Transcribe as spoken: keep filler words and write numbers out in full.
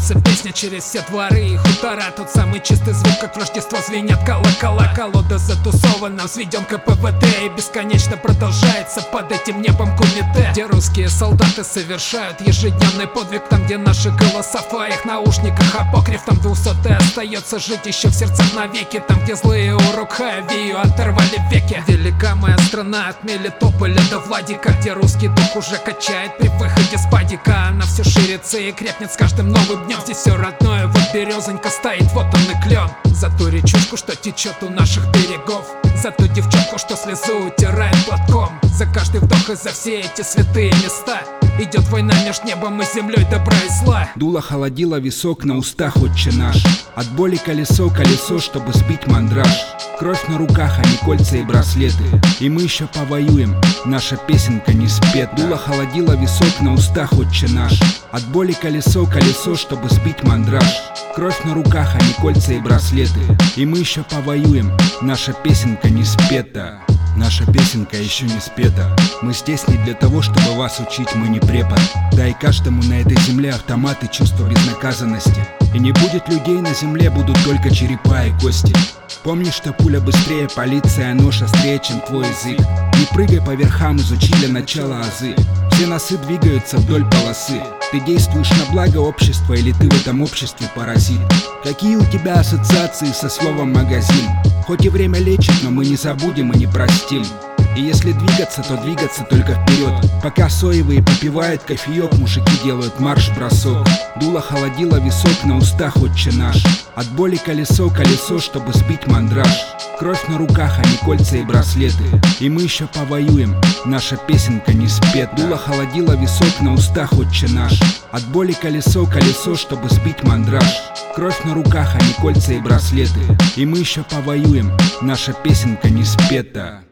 льется песня через все дворы и хутора. Тот самый чистый звук, как в Рождество звенят колокола. Колода затусована, взведен ка пэ вэ дэ, и бесконечно продолжается под этим небом кумите, где русские солдаты совершают ежедневный подвиг. Там, где наши голоса в твоих наушниках апокриф, там двухсотый остается жить еще в сердцах навеки. Там, где злые урукхая вию оторвали веки. Велика моя страна от Мелитополя до Владика, где русский дух уже качает при выходе с падика. Она все ширится и крепнет с каждым новым днем. Здесь все родное, вот березонька стоит, вот он и клен. За ту речушку, что течет у наших берегов, за ту девчонку, что слезу утирает платком, за каждый вдох и за все эти святые места идет война между небом и землей добра и зла. Дуло холодило висок, на устах отче наш. От боли колесо, колесо, чтобы сбить мандраж. Кровь на руках, а не кольца и браслеты. И мы еще повоюем, наша песенка не спета. Дуло холодило висок, на устах отче наш. От боли колесо, колесо, чтобы сбить мандраж. Кровь на руках, а не кольца и браслеты. И мы еще повоюем, наша песенка не спета. Наша песенка еще не спета. Мы здесь не для того, чтобы вас учить, мы не препод. Дай каждому на этой земле автомат и чувство безнаказанности. И не будет людей на земле, будут только черепа и кости. Помни, что пуля быстрее, полиция, нож острее, чем твой язык. Не прыгай по верхам, изучили начало азы. Все носы двигаются вдоль полосы. Ты действуешь на благо общества или ты в этом обществе паразит? Какие у тебя ассоциации со словом магазин? Хоть и время лечит, но мы не забудем и не простим. И если двигаться, то двигаться только вперед. Пока соевые попивают кофеек, мужики делают марш-бросок. Дуло холодило висок, на устах отче наш. От боли колесо, колесо, чтобы сбить мандраж. Кровь на руках, а не кольца и браслеты. И мы еще повоюем, наша песенка не спета. Дуло холодило висок, на устах отче наш. От боли колесо, колесо, чтобы сбить мандраж. Кровь на руках, а не кольца и браслеты. И мы еще повоюем, наша песенка не спета.